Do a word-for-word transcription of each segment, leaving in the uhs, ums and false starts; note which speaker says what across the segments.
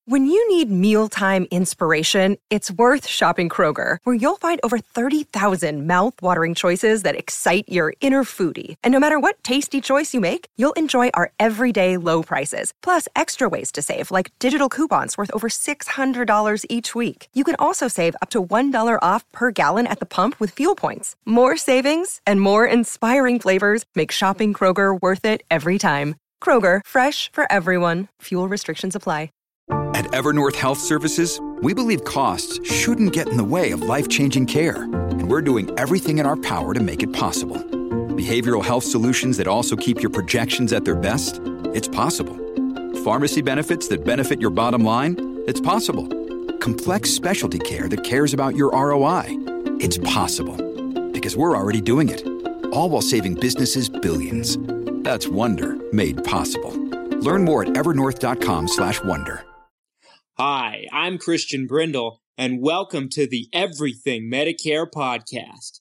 Speaker 1: When you need mealtime inspiration, it's worth shopping Kroger, where you'll find over thirty thousand mouth-watering choices that excite your inner foodie. And no matter what tasty choice you make, you'll enjoy our everyday low prices, plus extra ways to save, like digital coupons worth over six hundred dollars each week. You can also save up to one dollar off per gallon at the pump with fuel points. More savings and more inspiring flavors make shopping Kroger worth it every time. Kroger, fresh for everyone. Fuel restrictions apply.
Speaker 2: At Evernorth Health Services, we believe costs shouldn't get in the way of life-changing care, and we're doing everything in our power to make it possible. Behavioral health solutions that also keep your projections at their best? It's possible. Pharmacy benefits that benefit your bottom line? It's possible. Complex specialty care that cares about your R O I? It's possible. Because we're already doing it. All while saving businesses billions. That's Wonder made possible. Learn more at evernorth.com slash wonder.
Speaker 3: Hi, I'm Christian Brindle, and welcome to the Everything Medicare podcast.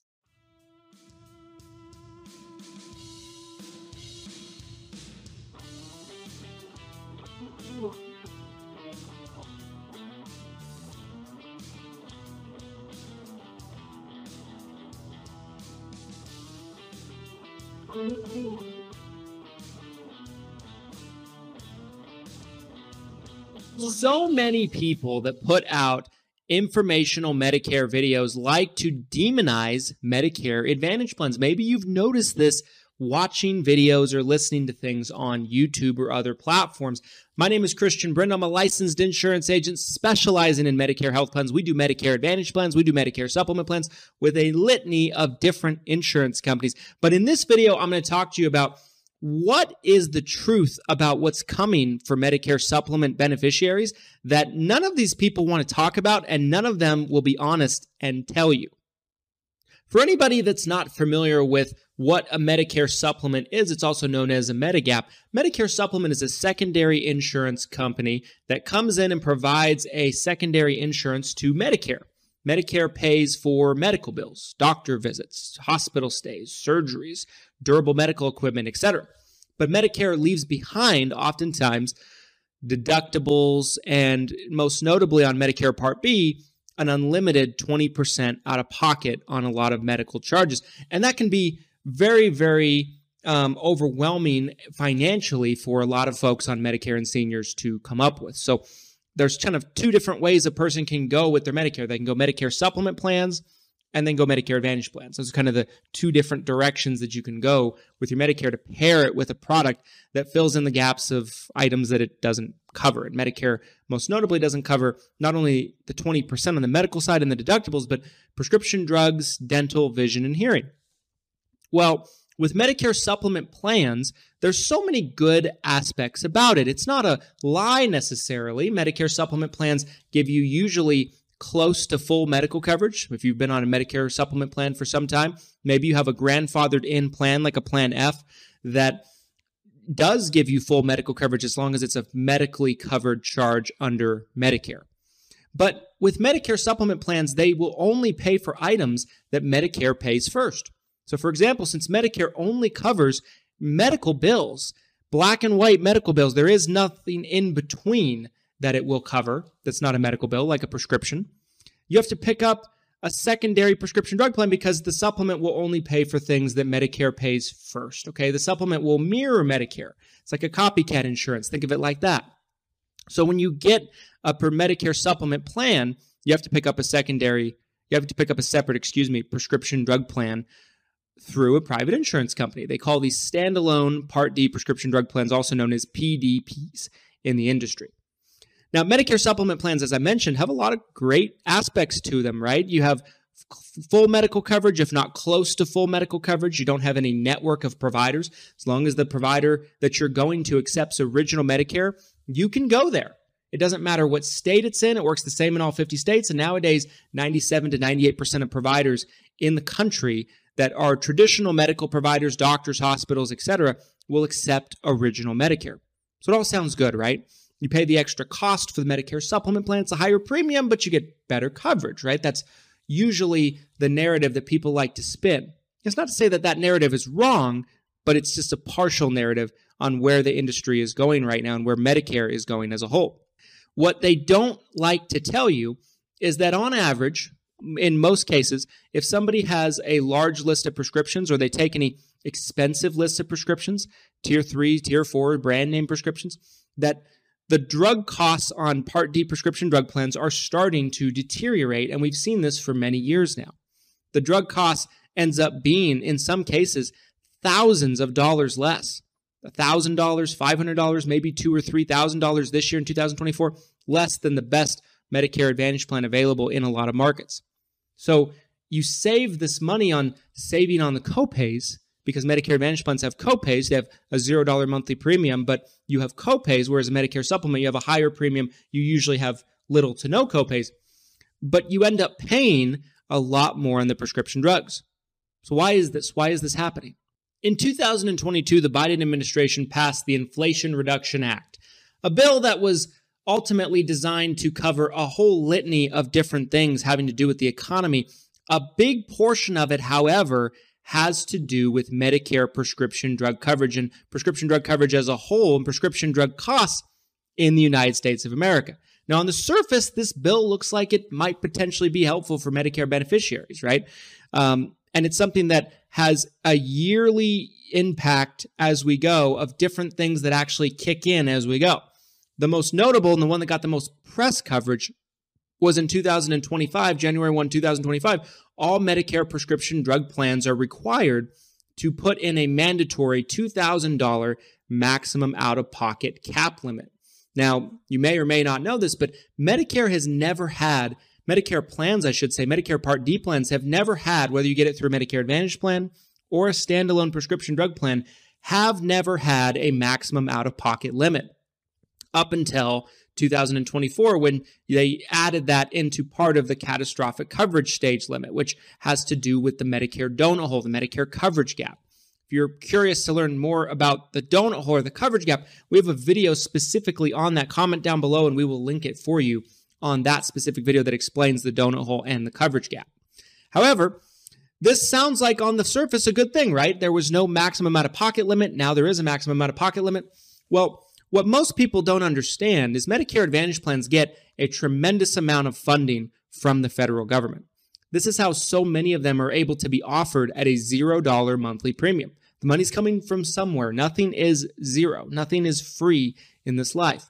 Speaker 3: So many people that put out informational Medicare videos like to demonize Medicare Advantage plans. Maybe you've noticed this watching videos or listening to things on YouTube or other platforms. My name is Christian Brindle. I'm a licensed insurance agent specializing in Medicare health plans. We do Medicare Advantage plans. We do Medicare supplement plans with a litany of different insurance companies. But in this video, I'm going to talk to you about what is the truth about what's coming for Medicare supplement beneficiaries that none of these people want to talk about, and none of them will be honest and tell you. For anybody that's not familiar with what a Medicare supplement is, it's also known as a Medigap. Medicare supplement is a secondary insurance company that comes in and provides a secondary insurance to Medicare. Medicare pays for medical bills, doctor visits, hospital stays, surgeries, durable medical equipment, et cetera. But Medicare leaves behind, oftentimes, deductibles and, most notably on Medicare Part B, an unlimited twenty percent out of pocket on a lot of medical charges. And that can be very, very um, overwhelming financially for a lot of folks on Medicare and seniors to come up with. So there's kind of two different ways a person can go with their Medicare. They can go Medicare supplement plans and then go Medicare Advantage plans. Those are kind of the two different directions that you can go with your Medicare to pair it with a product that fills in the gaps of items that it doesn't cover. And Medicare most notably doesn't cover not only the twenty percent on the medical side and the deductibles, but prescription drugs, dental, vision, and hearing. Well, with Medicare supplement plans, there's so many good aspects about it. It's not a lie necessarily. Medicare supplement plans give you usually close to full medical coverage. If you've been on a Medicare supplement plan for some time, maybe you have a grandfathered in plan like a Plan F that does give you full medical coverage as long as it's a medically covered charge under Medicare. But with Medicare supplement plans, they will only pay for items that Medicare pays first. So for example, since Medicare only covers medical bills, black and white medical bills, there is nothing in between that it will cover that's not a medical bill, like a prescription. You have to pick up a secondary prescription drug plan because the supplement will only pay for things that Medicare pays first, okay? The supplement will mirror Medicare. It's like a copycat insurance. Think of it like that. So when you get a per Medicare supplement plan, you have to pick up a secondary, you have to pick up a separate, excuse me, prescription drug plan through a private insurance company. They call these standalone Part D prescription drug plans, also known as P D Ps in the industry. Now, Medicare supplement plans, as I mentioned, have a lot of great aspects to them, right? You have f- full medical coverage, if not close to full medical coverage. You don't have any network of providers. As long as the provider that you're going to accepts original Medicare, you can go there. It doesn't matter what state it's in. It works the same in all fifty states. And nowadays, ninety-seven to ninety-eight percent of providers in the country that are traditional medical providers, doctors, hospitals, et cetera, will accept original Medicare. So it all sounds good, right? You pay the extra cost for the Medicare supplement plan. It's a higher premium, but you get better coverage, right? That's usually the narrative that people like to spin. It's not to say that that narrative is wrong, but it's just a partial narrative on where the industry is going right now and where Medicare is going as a whole. What they don't like to tell you is that on average, in most cases, if somebody has a large list of prescriptions or they take any expensive list of prescriptions, tier three, tier four, brand name prescriptions, that the drug costs on Part D prescription drug plans are starting to deteriorate, and we've seen this for many years now. The drug cost ends up being, in some cases, thousands of dollars less. one thousand dollars, five hundred dollars, maybe two thousand dollars or three thousand dollars this year in two thousand twenty-four, less than the best Medicare Advantage plan available in a lot of markets. So you save this money on saving on the copays, because Medicare Advantage plans have copays. They have a zero dollar monthly premium, but you have copays, whereas a Medicare supplement, you have a higher premium. You usually have little to no copays, but you end up paying a lot more on the prescription drugs. So why is this? Why is this happening? In two thousand twenty-two, the Biden administration passed the Inflation Reduction Act, a bill that was ultimately designed to cover a whole litany of different things having to do with the economy. A big portion of it, however, has to do with Medicare prescription drug coverage and prescription drug coverage as a whole and prescription drug costs in the United States of America. Now, on the surface, this bill looks like it might potentially be helpful for Medicare beneficiaries, right? Um, and it's something that has a yearly impact as we go of different things that actually kick in as we go. The most notable and the one that got the most press coverage was in two thousand twenty-five, January first, two thousand twenty-five. All Medicare prescription drug plans are required to put in a mandatory two thousand dollars maximum out-of-pocket cap limit. Now, you may or may not know this, but Medicare has never had, Medicare plans, I should say, Medicare Part D plans have never had, whether you get it through a Medicare Advantage plan or a standalone prescription drug plan, have never had a maximum out-of-pocket limit up until two thousand twenty-four, when they added that into part of the catastrophic coverage stage limit, which has to do with the Medicare donut hole, the Medicare coverage gap. If you're curious to learn more about the donut hole or the coverage gap, we have a video specifically on that. Comment down below and we will link it for you on that specific video that explains the donut hole and the coverage gap. However, this sounds like on the surface a good thing, right? There was no maximum out-of-pocket limit. Now there is a maximum out-of-pocket limit. Well, what most people don't understand is Medicare Advantage plans get a tremendous amount of funding from the federal government. This is how so many of them are able to be offered at a zero dollar monthly premium. The money's coming from somewhere. Nothing is zero. Nothing is free in this life.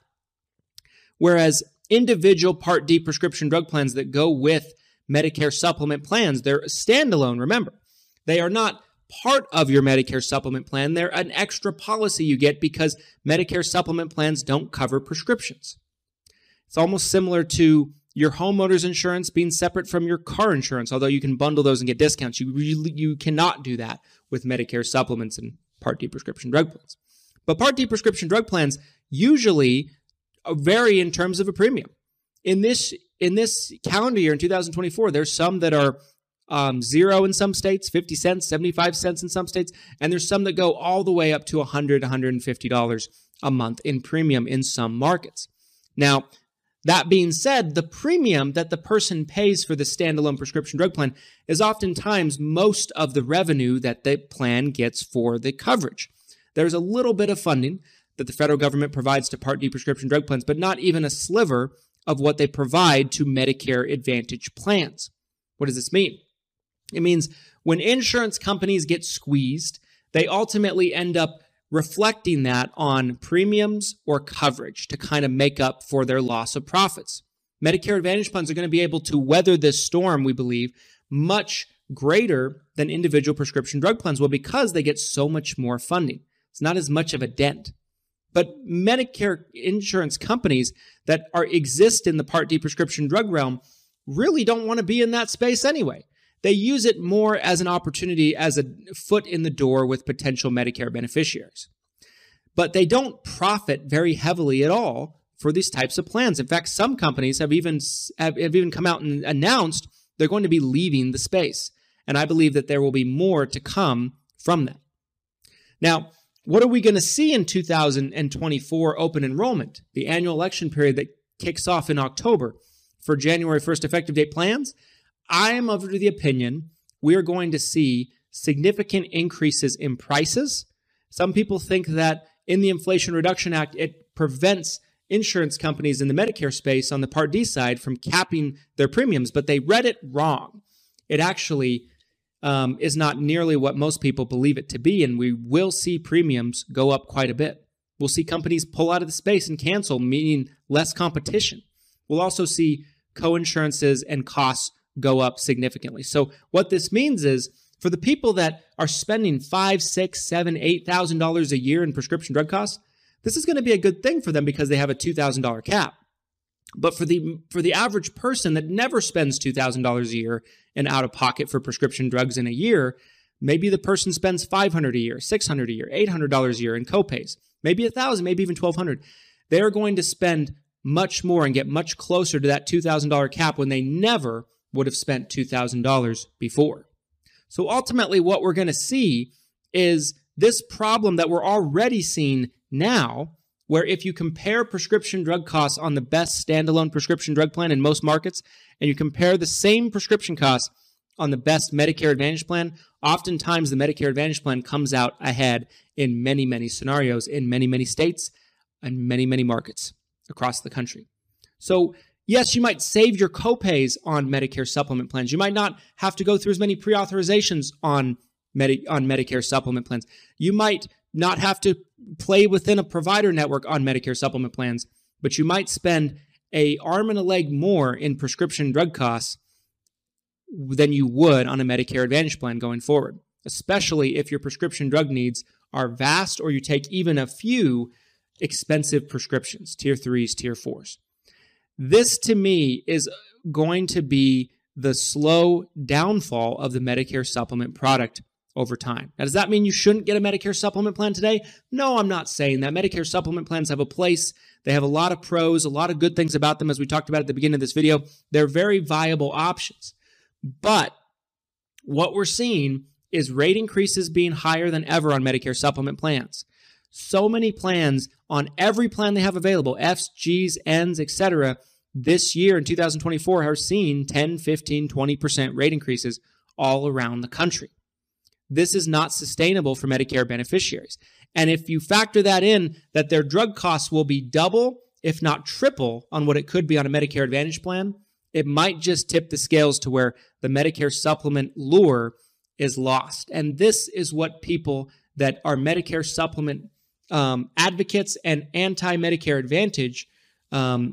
Speaker 3: Whereas individual Part D prescription drug plans that go with Medicare supplement plans, they're standalone, remember. They are not part of your Medicare supplement plan. They're an extra policy you get because Medicare supplement plans don't cover prescriptions. It's almost similar to your homeowner's insurance being separate from your car insurance, although you can bundle those and get discounts. You really, you cannot do that with Medicare supplements and Part D prescription drug plans. But Part D prescription drug plans usually vary in terms of a premium. In this, in this calendar year, in two thousand twenty-four, there's some that are Um, zero in some states, fifty cents, seventy-five cents in some states, and there's some that go all the way up to one hundred dollars, one hundred fifty dollars a month in premium in some markets. Now, that being said, the premium that the person pays for the standalone prescription drug plan is oftentimes most of the revenue that the plan gets for the coverage. There's a little bit of funding that the federal government provides to Part D prescription drug plans, but not even a sliver of what they provide to Medicare Advantage plans. What does this mean? It means when insurance companies get squeezed, they ultimately end up reflecting that on premiums or coverage to kind of make up for their loss of profits. Medicare Advantage plans are going to be able to weather this storm, we believe, much greater than individual prescription drug plans will because they get so much more funding. It's not as much of a dent. But Medicare insurance companies that are exist in the Part D prescription drug realm really don't want to be in that space anyway. They use it more as an opportunity, as a foot in the door with potential Medicare beneficiaries. But they don't profit very heavily at all for these types of plans. In fact, some companies have even, have, have even come out and announced they're going to be leaving the space. And I believe that there will be more to come from that. Now, what are we going to see in two thousand twenty-four open enrollment, the annual election period that kicks off in October for January first effective date plans? I am of the opinion we are going to see significant increases in prices. Some people think that in the Inflation Reduction Act, it prevents insurance companies in the Medicare space on the Part D side from capping their premiums, but they read it wrong. It actually um, is not nearly what most people believe it to be, and we will see premiums go up quite a bit. We'll see companies pull out of the space and cancel, meaning less competition. We'll also see co-insurances and costs go up significantly. So what this means is, for the people that are spending five, six, seven, eight thousand dollars a year in prescription drug costs, this is going to be a good thing for them because they have a two thousand dollars cap. But for the for the average person that never spends two thousand dollars a year in out of pocket for prescription drugs in a year, maybe the person spends five hundred dollars a year, six hundred dollars a year, eight hundred dollars a year in copays, maybe one thousand dollars, maybe even twelve hundred dollars. They're going to spend much more and get much closer to that two thousand dollars cap when they never would have spent two thousand dollars before. So ultimately, what we're going to see is this problem that we're already seeing now, where if you compare prescription drug costs on the best standalone prescription drug plan in most markets, and you compare the same prescription costs on the best Medicare Advantage plan, oftentimes the Medicare Advantage plan comes out ahead in many, many scenarios, in many, many states, and many, many markets across the country. So yes, you might save your copays on Medicare supplement plans. You might not have to go through as many pre-authorizations on, Medi- on Medicare supplement plans. You might not have to play within a provider network on Medicare supplement plans, but you might spend a arm and a leg more in prescription drug costs than you would on a Medicare Advantage plan going forward, especially if your prescription drug needs are vast or you take even a few expensive prescriptions, tier threes, tier fours. This, to me, is going to be the slow downfall of the Medicare supplement product over time. Now, does that mean you shouldn't get a Medicare supplement plan today? No, I'm not saying that. Medicare supplement plans have a place. They have a lot of pros, a lot of good things about them, as we talked about at the beginning of this video. They're very viable options. But what we're seeing is rate increases being higher than ever on Medicare supplement plans. So many plans on every plan they have available, Fs, Gs, Ns, et cetera, this year in two thousand twenty-four are seeing ten, fifteen, twenty percent rate increases all around the country. This is not sustainable for Medicare beneficiaries. And if you factor that in, that their drug costs will be double, if not triple, on what it could be on a Medicare Advantage plan, it might just tip the scales to where the Medicare supplement lure is lost. And this is what people that are Medicare supplement um, advocates and anti-Medicare Advantage um,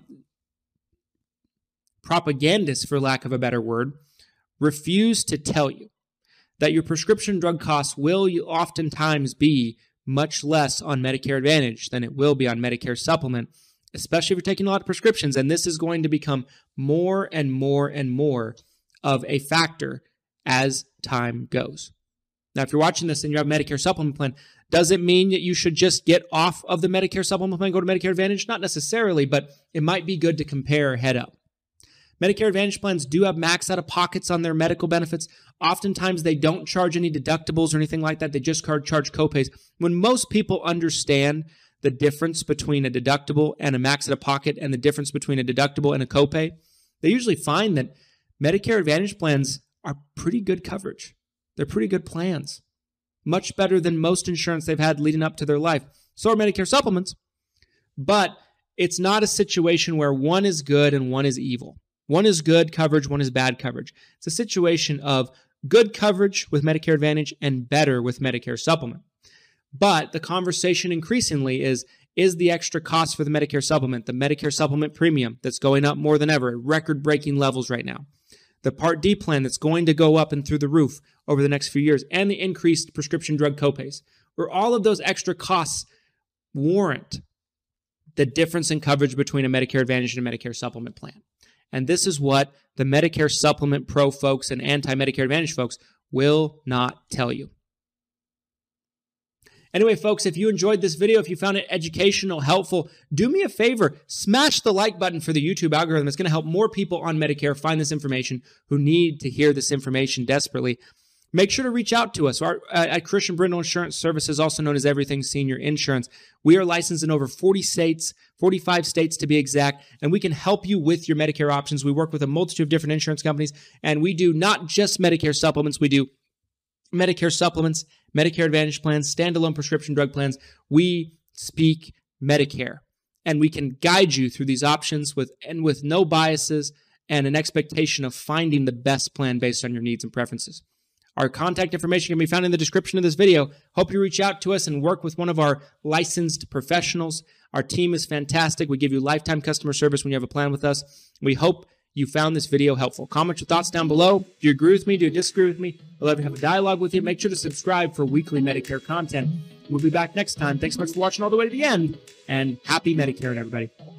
Speaker 3: propagandists, for lack of a better word, refuse to tell you. That your prescription drug costs will oftentimes be much less on Medicare Advantage than it will be on Medicare Supplement, especially if you're taking a lot of prescriptions. And this is going to become more and more and more of a factor as time goes. Now, if you're watching this and you have a Medicare Supplement plan, does it mean that you should just get off of the Medicare Supplement plan and go to Medicare Advantage? Not necessarily, but it might be good to compare head up. Medicare Advantage plans do have max out-of-pockets on their medical benefits. Oftentimes, they don't charge any deductibles or anything like that. They just charge copays. When most people understand the difference between a deductible and a max out-of-pocket and the difference between a deductible and a copay, they usually find that Medicare Advantage plans are pretty good coverage. They're pretty good plans. Much better than most insurance they've had leading up to their life. So are Medicare supplements. But it's not a situation where one is good and one is evil. One is good coverage, one is bad coverage. It's a situation of good coverage with Medicare Advantage and better with Medicare Supplement. But the conversation increasingly is, is the extra cost for the Medicare Supplement, the Medicare Supplement premium that's going up more than ever at record-breaking levels right now, the Part D plan that's going to go up and through the roof over the next few years, and the increased prescription drug copays, where all of those extra costs warrant the difference in coverage between a Medicare Advantage and a Medicare Supplement plan. And this is what the Medicare Supplement Pro folks and anti-Medicare Advantage folks will not tell you. Anyway, folks, if you enjoyed this video, if you found it educational, helpful, do me a favor, smash the like button for the YouTube algorithm. It's going to help more people on Medicare find this information who need to hear this information desperately. Make sure to reach out to us. Our, uh, at Christian Brindle Insurance Services, also known as Everything Senior Insurance, we are licensed in over forty states, forty-five states to be exact, and we can help you with your Medicare options. We work with a multitude of different insurance companies, and we do not just Medicare supplements. We do Medicare supplements, Medicare Advantage plans, standalone prescription drug plans. We speak Medicare. and we can guide you through these options with and with no biases and an expectation of finding the best plan based on your needs and preferences. Our contact information can be found in the description of this video. Hope you reach out to us and work with one of our licensed professionals. Our team is fantastic. We give you lifetime customer service when you have a plan with us. We hope you found this video helpful. Comment your thoughts down below. Do you agree with me? Do you disagree with me? I'd love to have a dialogue with you. Make sure to subscribe for weekly Medicare content. We'll be back next time. Thanks so much for watching all the way to the end, and happy Medicare, everybody.